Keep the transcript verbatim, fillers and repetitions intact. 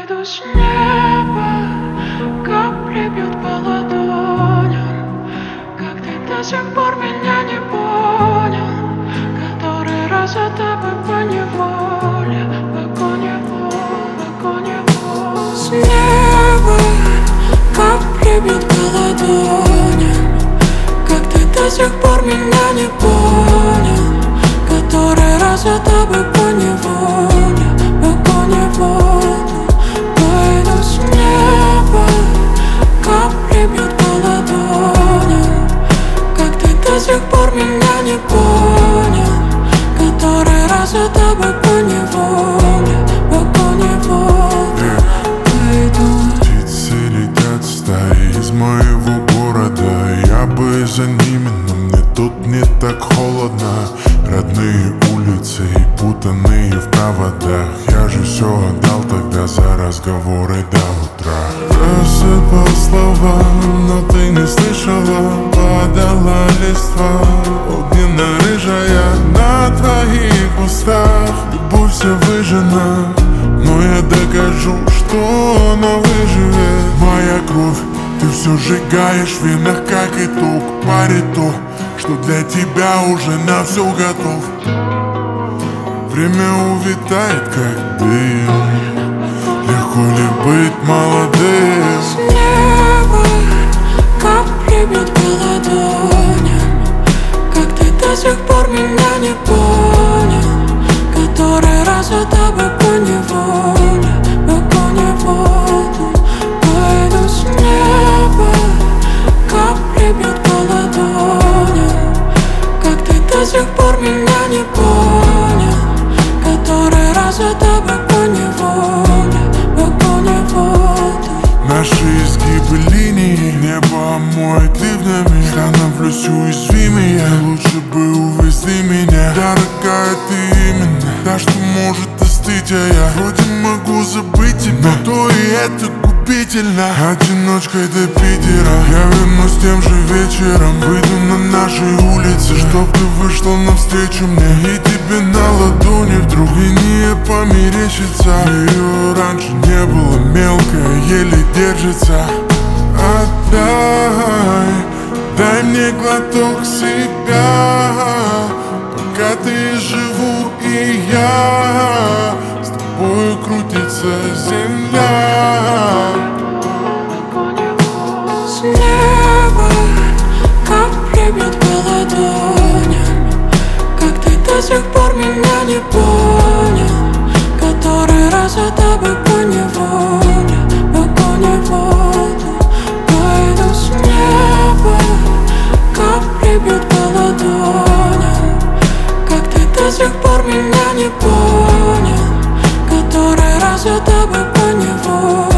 Пойду с неба, капли бьют по ладоням. Как ты до сих пор меня не понял? Который раз за тобой поневоле, по-поневоле, по-поневоле. С неба капли бьют по ладоням. Как ты до сих пор меня не понял? Который раз за тобой поневоле, по-поневоле. Пойду с неба, капли бьют по ладоням. Как ты до сих пор меня не понял? Который раз за тобой поневоле, по-поневоле. Пойду. Птицы летят стаи из моего города. Я бы за ними, но мне тут не так холодно. Родные улицы и путанные в проводах. Я же все отдал тогда за разговоры до утра. Рассыпал слова, но ты не слышала. Падала листва, огненно-рыжая на твоих устах. Любовь вся выжжена, но я докажу, что она выживет. Моя кровь, ты все сжигаешь в венах, как итог. Пари то, что для тебя уже на все готов. Время увитает, как дым. Легко ли быть молодым? С неба капли бьют по ладоням. Как ты до сих пор меня не понял? Который раз за тобой поневоле, по-поневоле. Пойду с неба, капли бьют по ладоням. Как ты до сих пор меня не понял? Который раз за тобой поневоле, по-поневоле. Наши изгибы линии небо омоет ливнями. Становлюсь уязвимее, лучше бы увезли меня. Дорогая, ты именно та, что может остыть, а я вроде могу забыть тебя, но то и это губительно. Одиночкой до Питера я вернусь тем же вечером. Выйду на наши улицы, чтоб ты вышла навстречу мне. И тебе на ладони вдруг линия померещится. Ее раньше не было, мелкая, еле держится. Отдай, дай мне глоток себя, пока ты живу и я. С тобою крутится земля. С неба капли бьют по ладоням. Как ты до сих пор меня не понял? Который раз за тобой поневоле, по-поневоле. Пойду с неба, капли бьют по ладоням. Как ты до сих пор меня не понял? Который раз за тобой поневоле.